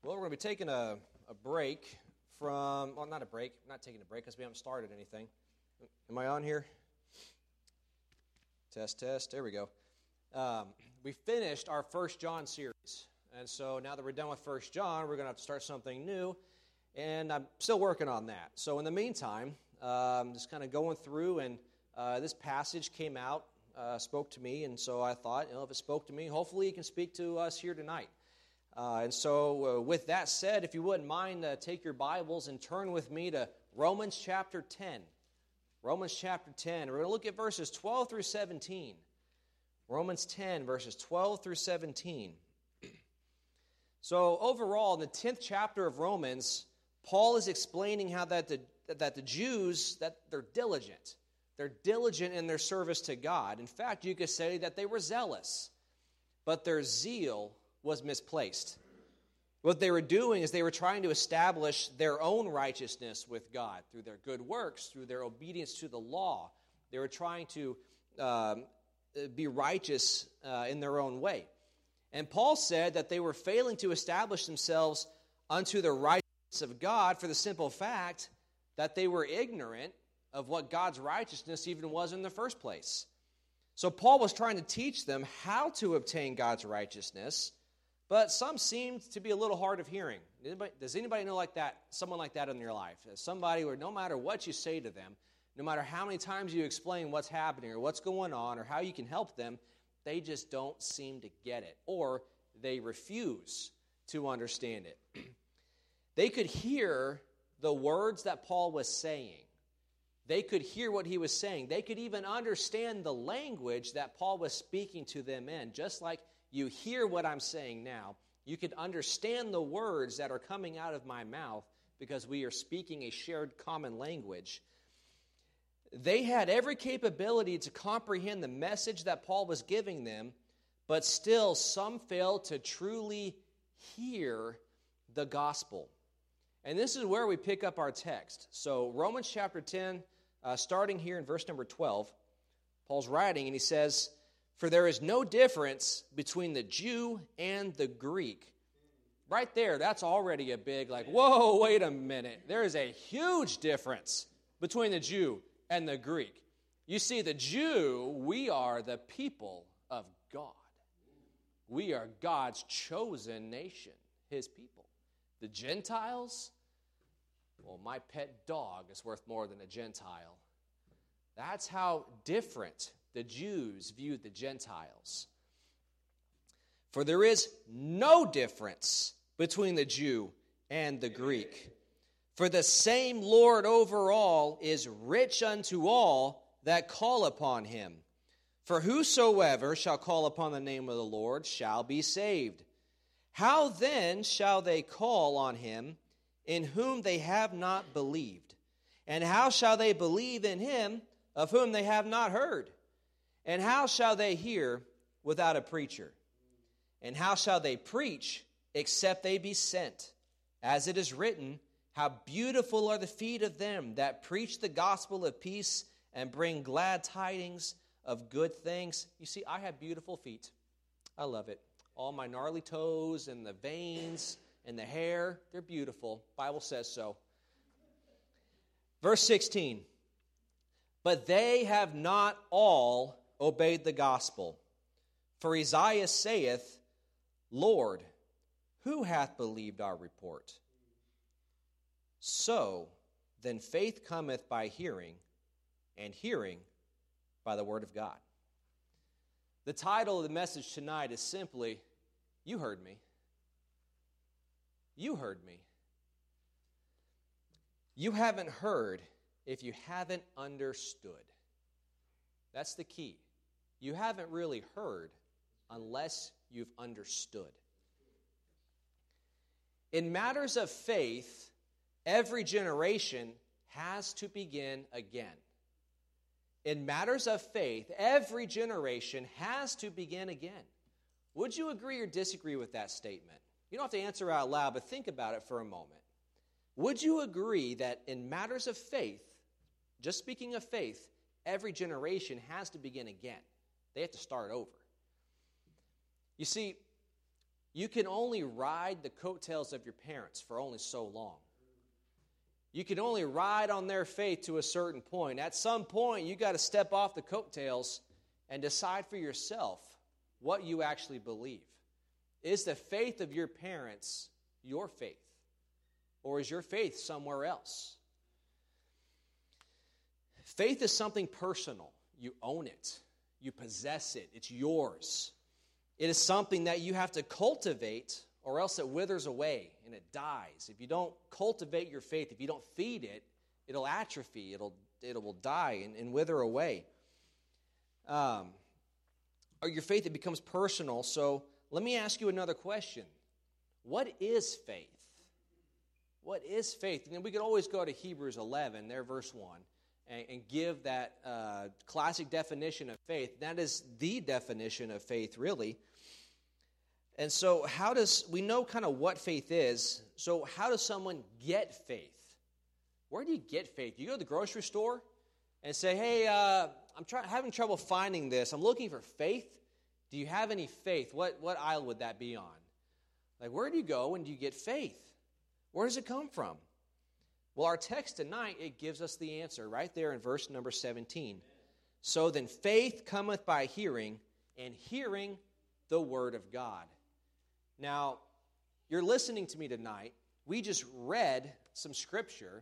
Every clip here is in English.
Well, we're going to be taking a break from, well, not a break, not taking a break because we haven't started anything. Am I on here? Test, there we go. We finished our 1 John series, and so now that we're done with 1 John, we're going to have to start something new, and I'm still working on that. So in the meantime, just kind of going through, and this passage came out, spoke to me, and so I thought, if it spoke to me, hopefully it can speak to us here tonight. And so with that said, if you wouldn't mind, take your Bibles and turn with me to Romans chapter 10. Romans chapter 10. We're going to look at verses 12 through 17. Romans 10, verses 12 through 17. So overall, in the 10th chapter of Romans, Paul is explaining how that the Jews, that they're diligent. They're diligent in their service to God. In fact, you could say that they were zealous, but their zeal was misplaced. What they were doing is they were trying to establish their own righteousness with God through their good works, through their obedience to the law. They were trying to be righteous in their own way. And Paul said that they were failing to establish themselves unto the righteousness of God for the simple fact that they were ignorant of what God's righteousness even was in the first place. So Paul was trying to teach them how to obtain God's righteousness, but some seemed to be a little hard of hearing. Does anybody know like that, someone like that in your life? Somebody where no matter what you say to them, no matter how many times you explain what's happening or what's going on or how you can help them, they just don't seem to get it, or they refuse to understand it. They could hear the words that Paul was saying. They could hear what he was saying. They could even understand the language that Paul was speaking to them in, just like you hear what I'm saying now. You could understand the words that are coming out of my mouth because we are speaking a shared common language. They had every capability to comprehend the message that Paul was giving them, but still some failed to truly hear the gospel. And this is where we pick up our text. So Romans chapter 10, starting here in verse number 12, Paul's writing and he says, "For there is no difference between the Jew and the Greek." Right there, that's already a big, whoa, wait a minute. There is a huge difference between the Jew and the Greek. You see, the Jew, we are the people of God. We are God's chosen nation, his people. The Gentiles, well, my pet dog is worth more than a Gentile. That's how different the Jews viewed the Gentiles. For there is no difference between the Jew and the Greek. For the same Lord over all is rich unto all that call upon him. For whosoever shall call upon the name of the Lord shall be saved. How then shall they call on him in whom they have not believed? And how shall they believe in him of whom they have not heard? And how shall they hear without a preacher? And how shall they preach except they be sent? As it is written, how beautiful are the feet of them that preach the gospel of peace and bring glad tidings of good things. You see, I have beautiful feet. I love it. All my gnarly toes and the veins and the hair, they're beautiful. Bible says so. Verse 16. But they have not all obeyed the gospel. For Isaiah saith, Lord, who hath believed our report? So then faith cometh by hearing, and hearing by the word of God. The title of the message tonight is simply, You Heard Me. You heard me. You haven't heard if you haven't understood. That's the key. You haven't really heard unless you've understood. In matters of faith, every generation has to begin again. In matters of faith, every generation has to begin again. Would you agree or disagree with that statement? You don't have to answer out loud, but think about it for a moment. Would you agree that in matters of faith, just speaking of faith, every generation has to begin again? They have to start over. You see, You can only ride the coattails of your parents for only so long. You can only ride on their faith to a certain point. At some point, you got to step off the coattails and decide for yourself what you actually believe. Is the faith of your parents your faith? Or is your faith somewhere else? Faith is something personal. You own it. You possess it. It's yours. It is something that you have to cultivate, or else it withers away and it dies. If you don't cultivate your faith, if you don't feed it, it'll atrophy. It will die and wither away. Or your faith, it becomes personal. So let me ask you another question. What is faith? What is faith? And we could always go to Hebrews 11, there verse 1, and give that classic definition of faith. That is the definition of faith, really. And so we know kind of what faith is, so how does someone get faith? Where do you get faith? You go to the grocery store and say, hey, I'm having trouble finding this. I'm looking for faith. Do you have any faith? What aisle would that be on? Like, where do you go when you get faith? Where does it come from? Well, our text tonight, it gives us the answer right there in verse number 17. So then faith cometh by hearing, and hearing the word of God. Now, you're listening to me tonight. We just read some scripture.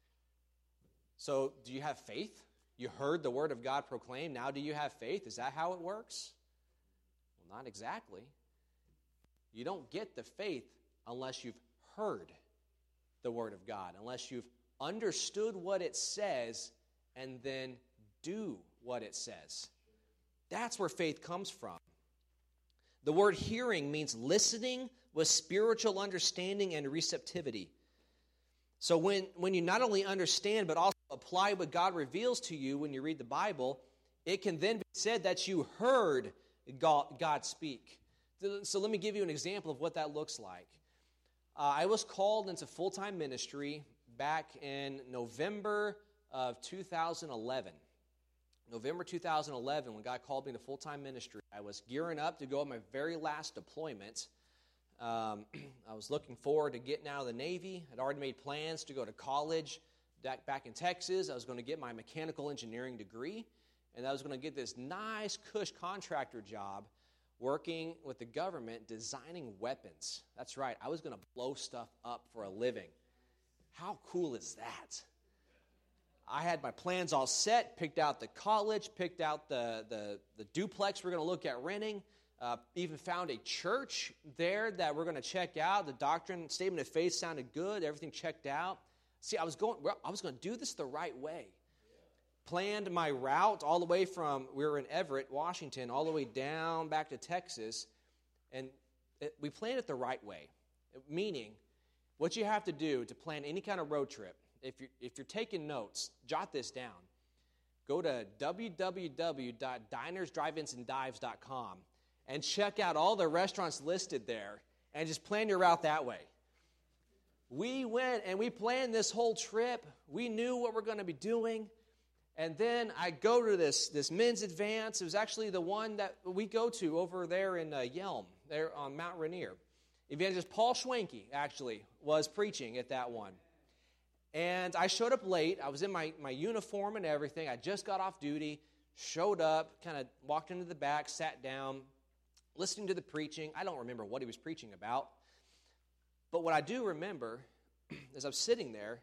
So do you have faith? You heard the word of God proclaimed. Now do you have faith? Is that how it works? Well, not exactly. You don't get the faith unless you've heard the word of God, unless you've understood what it says and then do what it says. That's where faith comes from. The word hearing means listening with spiritual understanding and receptivity. So when you not only understand but also apply what God reveals to you when you read the Bible, it can then be said that you heard God speak. So let me give you an example of what that looks like. I was called into full-time ministry back in November of 2011. November 2011, when God called me to full-time ministry, I was gearing up to go on my very last deployment. I was looking forward to getting out of the Navy. I'd already made plans to go to college back in Texas. I was going to get my mechanical engineering degree, and I was going to get this nice cush contractor job working with the government designing weapons. That's right, I was going to blow stuff up for a living. How cool is that? I had my plans all set, picked out the college, picked out the duplex we're going to look at renting, even found a church there that we're going to check out. The doctrine, statement of faith sounded good, everything checked out. See, I was going to do this the right way. Planned my route all the way from, we were in Everett, Washington, all the way down back to Texas, and we planned it the right way, meaning what you have to do to plan any kind of road trip, if you're taking notes, jot this down. Go to www.dinersdrive-insanddives.com and check out all the restaurants listed there and just plan your route that way. We went and we planned this whole trip. We knew what we're going to be doing. And then I go to this men's advance. It was actually the one that we go to over there in Yelm, there on Mount Rainier. Evangelist Paul Schwenke, actually, was preaching at that one. And I showed up late. I was in my uniform and everything. I just got off duty, showed up, kind of walked into the back, sat down, listening to the preaching. I don't remember what he was preaching about. But what I do remember is I'm sitting there,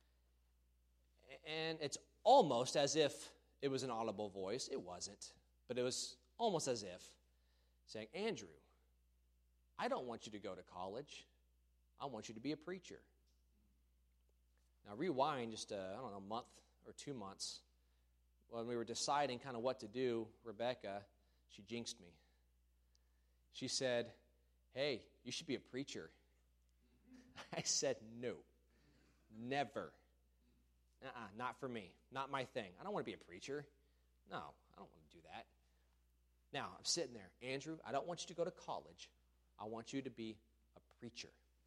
and it's almost as if it was an audible voice. It wasn't, but it was almost as if saying, Andrew, I don't want you to go to college. I want you to be a preacher. Now, rewind just, a month or 2 months. When we were deciding kind of what to do, Rebecca, she jinxed me. She said, hey, you should be a preacher. I said, no, never. Not for me. Not my thing. I don't want to be a preacher. No, I don't want to do that. Now, I'm sitting there. Andrew, I don't want you to go to college. I want you to be a preacher.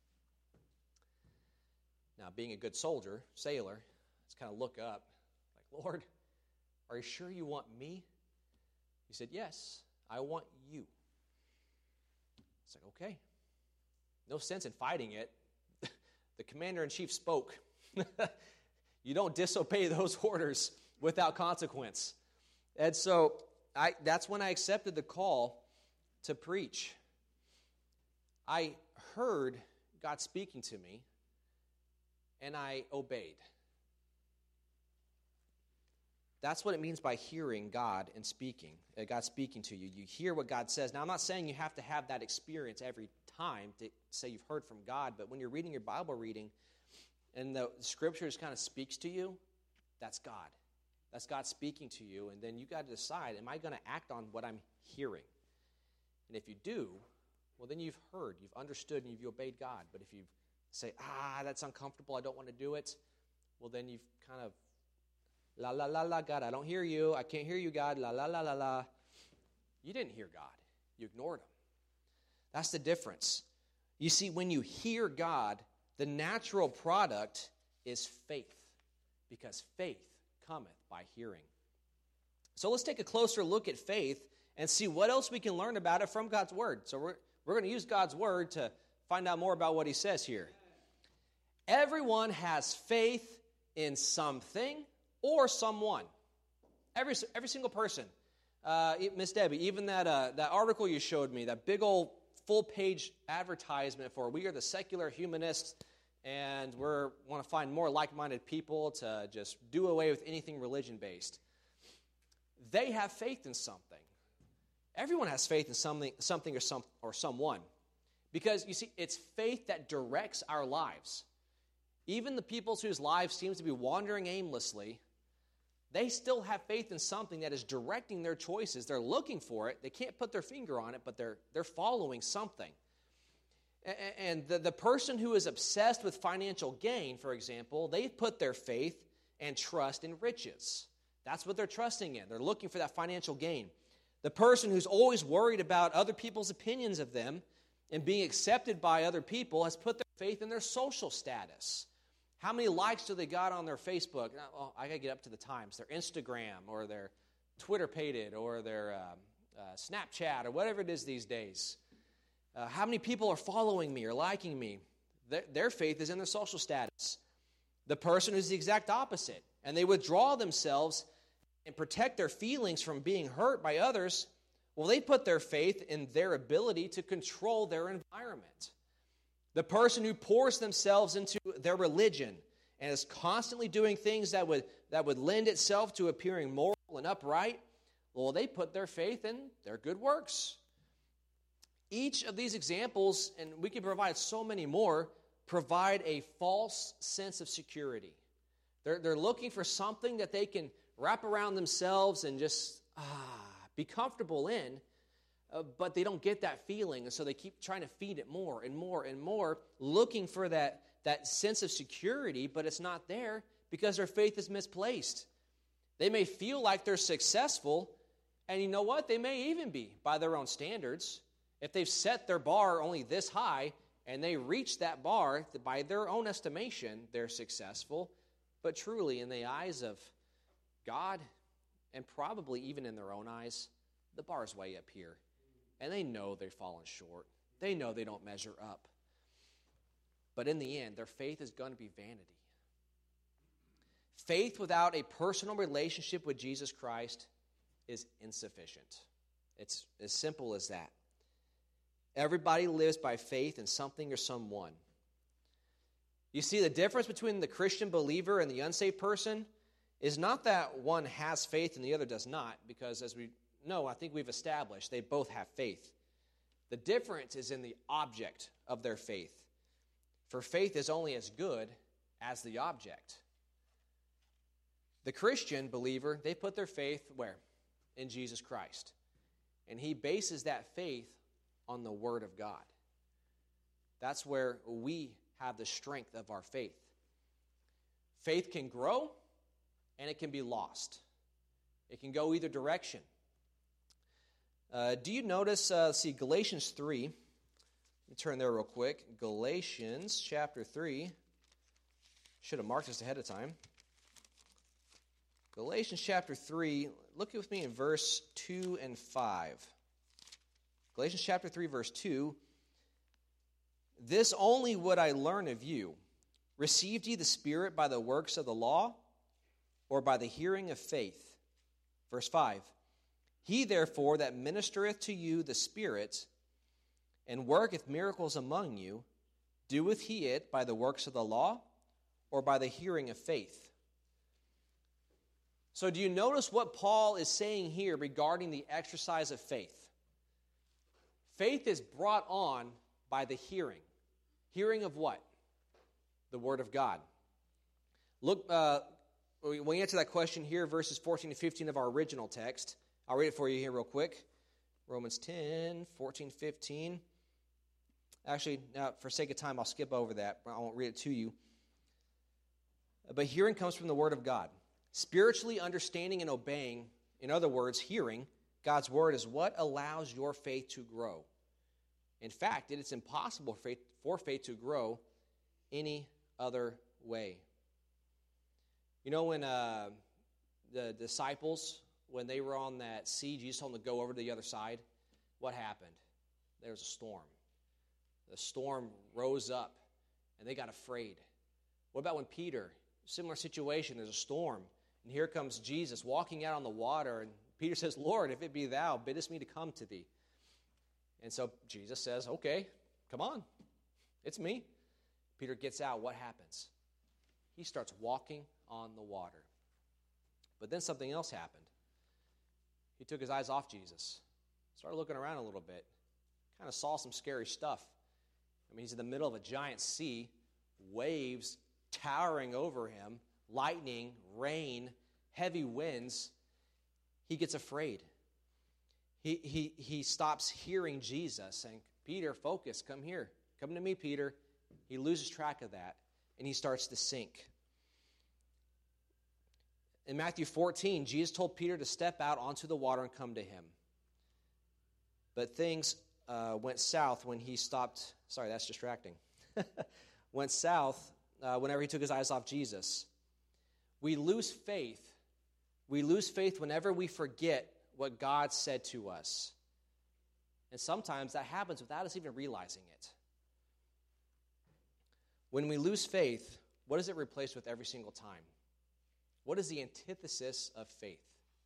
Now, being a good sailor, let's kind of look up, like, Lord, are you sure you want me? He said, yes, I want you. It's like, okay, No sense in fighting it. The commander-in-chief spoke. You don't disobey those orders without consequence. And so that's when I accepted the call to preach. I heard God speaking to me, and I obeyed. That's what it means by hearing God and speaking. God speaking to you. You hear what God says. Now, I'm not saying you have to have that experience every time to say you've heard from God, but when you're reading your Bible reading and the Scripture just kind of speaks to you, that's God. That's God speaking to you, and then you got to decide, am I going to act on what I'm hearing? And if you do, well, then you've heard, you've understood, and you've obeyed God. But if you say, that's uncomfortable, I don't want to do it, well, then you've kind of, la, la, la, la, God, I don't hear you. I can't hear you, God, la, la, la, la, la. You didn't hear God. You ignored him. That's the difference. You see, when you hear God, the natural product is faith, because faith cometh by hearing. So let's take a closer look at faith and see what else we can learn about it from God's Word. So we're going to use God's Word to find out more about what he says here. Everyone has faith in something or someone. Every single person. Miss Debbie, even that article you showed me, that big old full-page advertisement for we are the secular humanists, and we want to find more like-minded people to just do away with anything religion-based. They have faith in something. Everyone has faith in something or someone. Because, you see, it's faith that directs our lives. Even the people whose lives seem to be wandering aimlessly, they still have faith in something that is directing their choices. They're looking for it. They can't put their finger on it, but they're following something. And the person who is obsessed with financial gain, for example, they've put their faith and trust in riches. That's what they're trusting in. They're looking for that financial gain. The person who's always worried about other people's opinions of them and being accepted by other people has put their faith in their social status. How many likes do they got on their Facebook? Oh, I got to get up to the times. Their Instagram or their Twitter pated or their Snapchat or whatever it is these days. How many people are following me or liking me? Their faith is in their social status. The person who's the exact opposite, and they withdraw themselves and protect their feelings from being hurt by others, well, they put their faith in their ability to control their environment. The person who pours themselves into their religion and is constantly doing things that would lend itself to appearing moral and upright, well, they put their faith in their good works. Each of these examples, and we can provide so many more, provide a false sense of security. They're looking for something that they can wrap around themselves and just be comfortable in, but they don't get that feeling, and so they keep trying to feed it more and more and more, looking for that sense of security, but it's not there because their faith is misplaced. They may feel like they're successful, and you know what? They may even be by their own standards. If they've set their bar only this high, and they reach that bar, by their own estimation, they're successful, but truly, in the eyes of God, and probably even in their own eyes, the bar's way up here. And they know they've fallen short. They know they don't measure up. But in the end, their faith is going to be vanity. Faith without a personal relationship with Jesus Christ is insufficient. It's as simple as that. Everybody lives by faith in something or someone. You see, the difference between the Christian believer and the unsaved person is not that one has faith and the other does not, because as we know, I think we've established they both have faith. The difference is in the object of their faith. For faith is only as good as the object. The Christian believer, they put their faith where? In Jesus Christ. And he bases that faith on the Word of God. That's where we have the strength of our faith. Faith can grow and it can be lost. It can go either direction. Do you notice, Galatians 3. Let me turn there real quick. Galatians chapter 3. Should have marked this ahead of time. Galatians chapter 3. Look with me in verse 2 and 5. Galatians chapter 3, verse 2. This only would I learn of you. Received ye the Spirit by the works of the law, or by the hearing of faith? Verse 5, he therefore that ministereth to you the Spirit, and worketh miracles among you, doeth he it by the works of the law, or by the hearing of faith? So do you notice what Paul is saying here regarding the exercise of faith? Faith is brought on by the hearing. Hearing of what? The Word of God. Look, we answer that question here, verses 14 to 15 of our original text. I'll read it for you here real quick. Romans 10, 14, 15. Actually, for sake of time, I'll skip over that. I won't read it to you. But hearing comes from the Word of God. Spiritually understanding and obeying, in other words, hearing God's Word, is what allows your faith to grow. In fact, it is impossible for faith to grow any other way. You know, when the disciples, when they were on that sea, Jesus told them to go over to the other side, what happened? There was a storm. The storm rose up, and they got afraid. What about when Peter, similar situation, there's a storm, and here comes Jesus walking out on the water, and Peter says, Lord, if it be thou, biddest me to come to thee. And so Jesus says, okay, come on, it's me. Peter gets out, what happens? He starts walking on the water. But then something else happened. He took his eyes off Jesus, started looking around a little bit, kind of saw some scary stuff. I mean, he's in the middle of a giant sea, waves towering over him, lightning, rain, heavy winds. He gets afraid. He stops hearing Jesus saying, Peter, focus, come here. Come to me, Peter. He loses track of that, and he starts to sink. In Matthew 14, Jesus told Peter to step out onto the water and come to him. But things went south when he stopped. Sorry, that's distracting. Went south whenever he took his eyes off Jesus. We lose faith. We lose faith whenever we forget what God said to us. And sometimes that happens without us even realizing it. When we lose faith, what is it replaced with every single time? What is the antithesis of faith?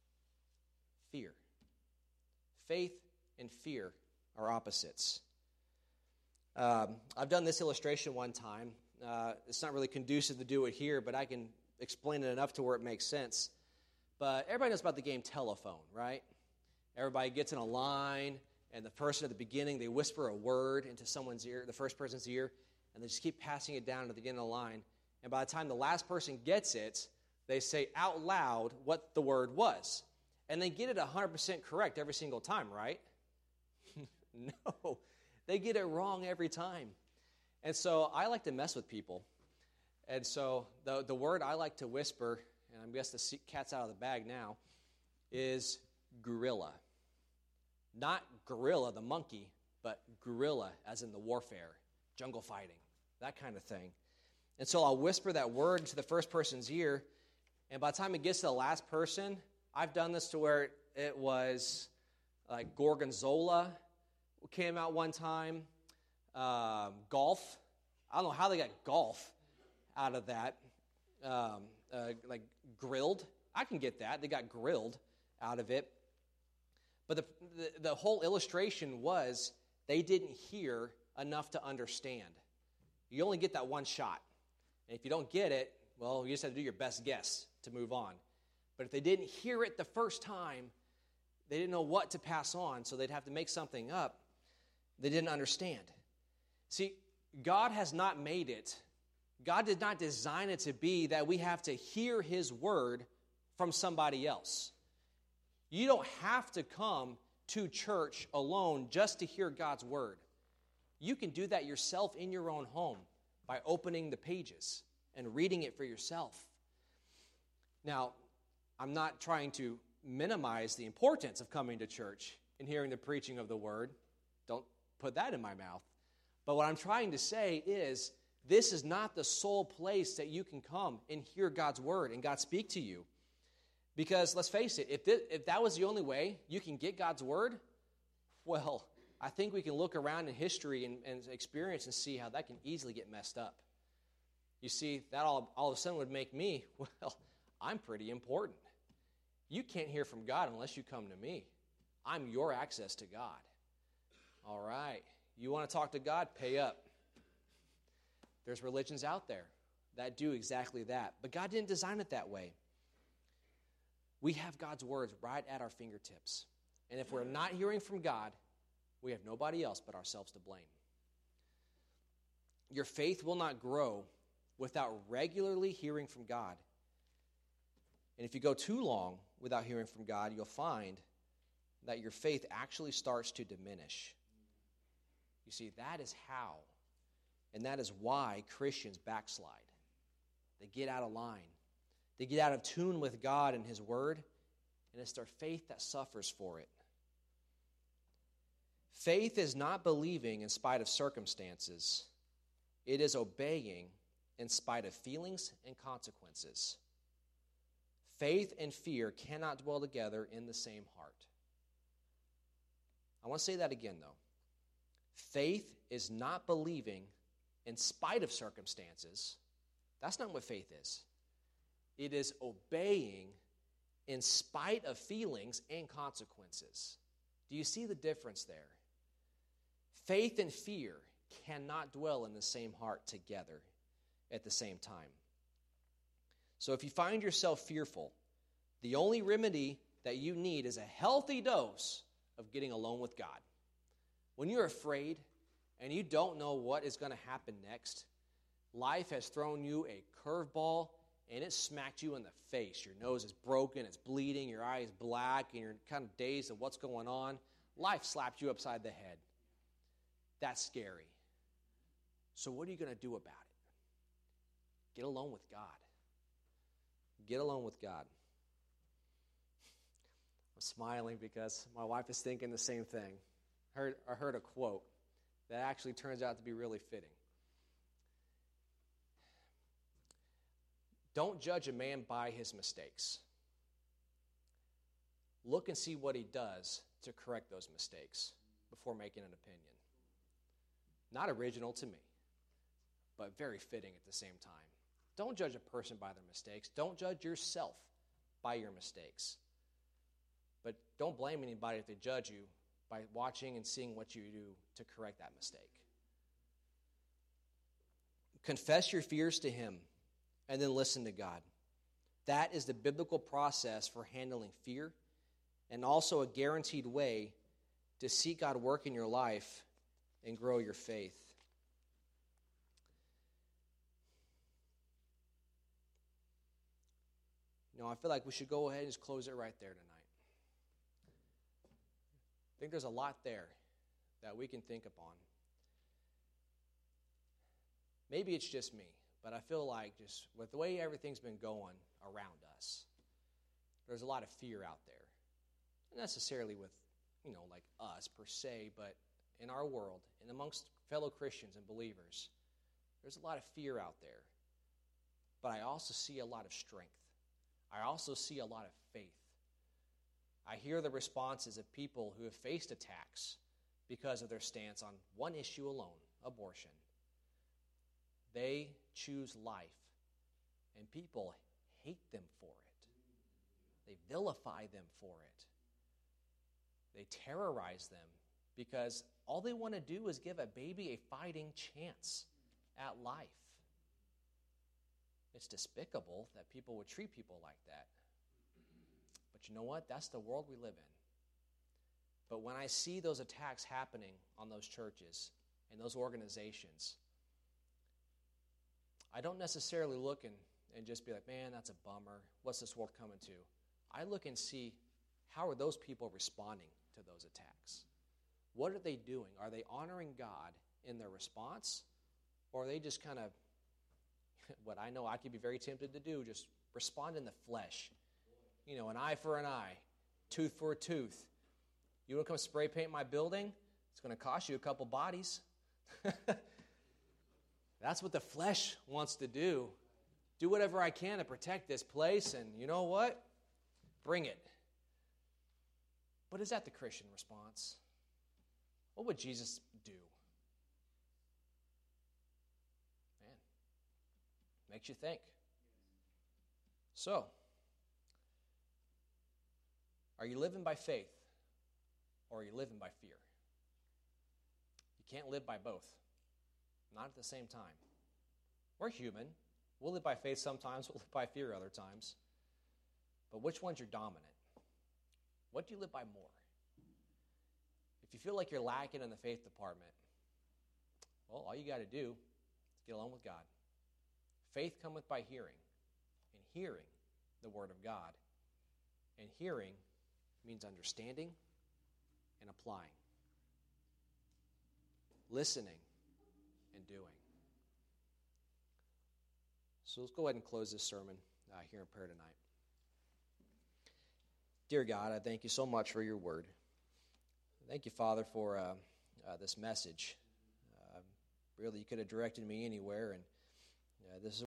Fear. Faith and fear are opposites. I've done this illustration one time. It's not really conducive to do it here, but I can explain it enough to where it makes sense. But everybody knows about the game telephone, right? Everybody gets in a line, and the person at the beginning, they whisper a word into someone's ear, the first person's ear, and they just keep passing it down to the beginning of the line. And by the time the last person gets it, they say out loud what the word was. And they get it 100% correct every single time, right? No, they get it wrong every time. And so I like to mess with people. And so the word I like to whisper, and I guess the cat's out of the bag now, is gorilla. Not gorilla, the monkey, but guerrilla, as in the warfare, jungle fighting, that kind of thing. And so I'll whisper that word into the first person's ear, and by the time it gets to the last person, I've done this to where it was like gorgonzola came out one time, golf. I don't know how they got golf out of that, like grilled. I can get that. They got grilled out of it. But the whole illustration was they didn't hear enough to understand. You only get that one shot. And if you don't get it, well, you just have to do your best guess to move on. But if they didn't hear it the first time, they didn't know what to pass on, so they'd have to make something up. They didn't understand. See, God has not made it. God did not design it to be that we have to hear His word from somebody else. You don't have to come to church alone just to hear God's word. You can do that yourself in your own home by opening the pages and reading it for yourself. Now, I'm not trying to minimize the importance of coming to church and hearing the preaching of the word. Don't put that in my mouth. But what I'm trying to say is this is not the sole place that you can come and hear God's word and God speak to you. Because let's face it, if that was the only way you can get God's word, well, I think we can look around in history and experience and see how that can easily get messed up. You see, that all of a sudden would make me, well, I'm pretty important. You can't hear from God unless you come to me. I'm your access to God. All right. You want to talk to God? Pay up. There's religions out there that do exactly that. But God didn't design it that way. We have God's words right at our fingertips. And if we're not hearing from God, we have nobody else but ourselves to blame. Your faith will not grow without regularly hearing from God. And if you go too long without hearing from God, you'll find that your faith actually starts to diminish. You see, that is how, and that is why Christians backslide. They get out of line. They get out of tune with God and His Word, and it's their faith that suffers for it. Faith is not believing in spite of circumstances. It is obeying in spite of feelings and consequences. Faith and fear cannot dwell together in the same heart. I want to say that again, though. Faith is not believing in spite of circumstances. That's not what faith is. It is obeying in spite of feelings and consequences. Do you see the difference there? Faith and fear cannot dwell in the same heart together at the same time. So if you find yourself fearful, the only remedy that you need is a healthy dose of getting alone with God. When you're afraid and you don't know what is going to happen next, life has thrown you a curveball and it smacked you in the face. Your nose is broken, it's bleeding, your eye is black, and you're kind of dazed of what's going on. Life slapped you upside the head. That's scary. So what are you going to do about it? Get alone with God. Get alone with God. I'm smiling because my wife is thinking the same thing. I heard a quote that actually turns out to be really fitting. Don't judge a man by his mistakes. Look and see what he does to correct those mistakes before making an opinion. Not original to me, but very fitting at the same time. Don't judge a person by their mistakes. Don't judge yourself by your mistakes. But don't blame anybody if they judge you by watching and seeing what you do to correct that mistake. Confess your fears to Him and then listen to God. That is the biblical process for handling fear and also a guaranteed way to see God work in your life and grow your faith. I feel like we should go ahead and just close it right there tonight. I think there's a lot there that we can think upon. Maybe it's just me, but I feel like just with the way everything's been going around us, there's a lot of fear out there. Not necessarily with, like us per se, but in our world and amongst fellow Christians and believers, there's a lot of fear out there. But I also see a lot of strength. I also see a lot of faith. I hear the responses of people who have faced attacks because of their stance on one issue alone, abortion. They choose life, and people hate them for it. They vilify them for it. They terrorize them because all they want to do is give a baby a fighting chance at life. It's despicable that people would treat people like that. But you know what? That's the world we live in. But when I see those attacks happening on those churches and those organizations, I don't necessarily look and just be like, man, that's a bummer. What's this world coming to? I look and see, how are those people responding to those attacks? What are they doing? Are they honoring God in their response? Or are they just kind of, what I know I could be very tempted to do, just respond in the flesh. An eye for an eye, tooth for a tooth. You want to come spray paint my building? It's going to cost you a couple bodies. That's what the flesh wants to do. Do whatever I can to protect this place, and you know what? Bring it. But is that the Christian response? What would Jesus do? Man, makes you think. So, are you living by faith or are you living by fear? You can't live by both. Not at the same time. We're human. We'll live by faith sometimes, we'll live by fear other times. But which one's your dominant? What do you live by more? If you feel like you're lacking in the faith department, well, all you got to do is get along with God. Faith cometh by hearing, and hearing the Word of God. And hearing means understanding and applying. Listening and doing. So let's go ahead and close this sermon here in prayer tonight. Dear God, I thank you so much for your word. Thank you, Father, for this message. Really, you could have directed me anywhere, and this is